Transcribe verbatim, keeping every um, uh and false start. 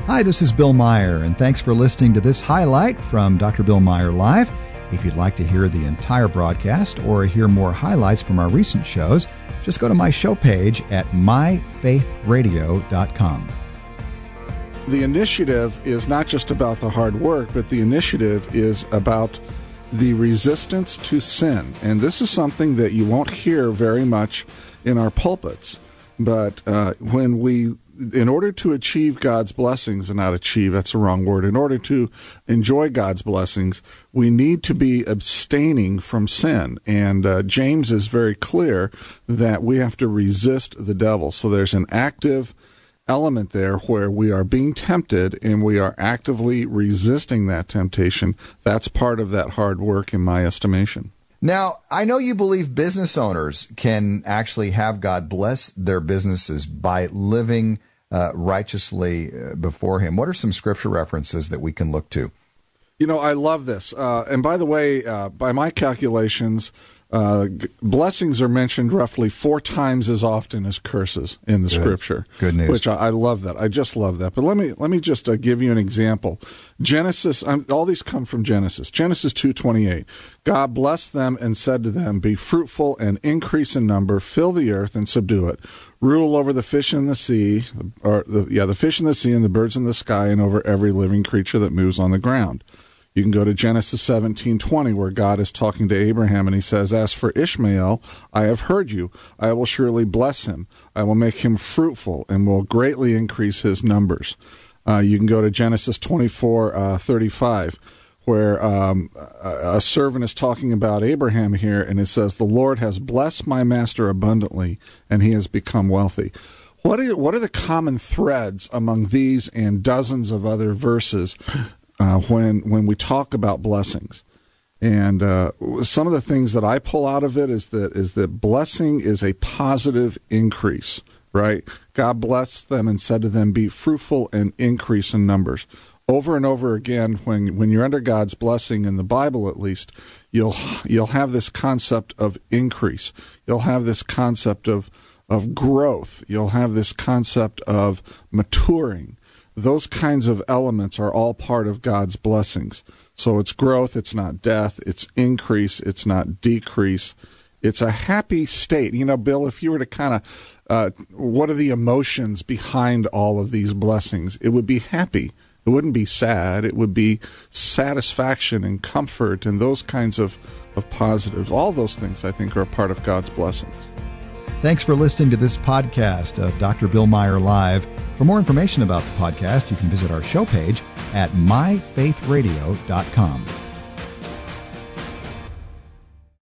Hi, this is Bill Meyer, and thanks for listening to this highlight from Doctor Bill Meyer Live. If you'd like to hear the entire broadcast or hear more highlights from our recent shows, just go to my show page at my faith radio dot com. The initiative is not just about the hard work, but the initiative is about the resistance to sin. And this is something that you won't hear very much in our pulpits. But uh, when we, in order to achieve God's blessings, and not achieve, that's the wrong word, in order to enjoy God's blessings, we need to be abstaining from sin. And uh, James is very clear that we have to resist the devil. So there's an active element there where we are being tempted and we are actively resisting that temptation. That's part of that hard work in my estimation. Now, I know you believe business owners can actually have God bless their businesses by living uh, righteously uh, before Him. What are some scripture references that we can look to? You know, I love this. Uh, and by the way, uh, by my calculations, uh, g- blessings are mentioned roughly four times as often as curses in the Good. Scripture. Good news. Which I, I love that. I just love that. But let me let me just uh, give you an example. Genesis. Um, all these come from Genesis. Genesis two twenty-eight. God blessed them and said to them, "Be fruitful and increase in number, fill the earth and subdue it. Rule over the fish in the sea, or the, yeah, the fish in the sea and the birds in the sky, and over every living creature that moves on the ground." You can go to Genesis seventeen twenty, where God is talking to Abraham, and he says, "As for Ishmael, I have heard you. I will surely bless him. I will make him fruitful and will greatly increase his numbers." Uh, you can go to Genesis twenty-four thirty-five, where um, a, a servant is talking about Abraham here, and it says, "The Lord has blessed my master abundantly, and he has become wealthy." What are, what are the common threads among these and dozens of other verses Uh, when when we talk about blessings? And uh, some of the things that I pull out of it is that is that blessing is a positive increase, right? God blessed them and said to them, "Be fruitful and increase in numbers." Over and over again, when when you're under God's blessing, in the Bible at least, you'll you'll have this concept of increase. You'll have this concept of of growth. You'll have this concept of maturing. Those kinds of elements are all part of God's blessings. So it's growth, it's not death, it's increase, it's not decrease. It's a happy state. You know, Bill, if you were to kind of, uh, what are the emotions behind all of these blessings? It would be happy. It wouldn't be sad. It would be satisfaction and comfort and those kinds of, of positives. All those things, I think, are a part of God's blessings. Thanks for listening to this podcast of Doctor Bill Meyer Live. For more information about the podcast, you can visit our show page at my faith radio dot com.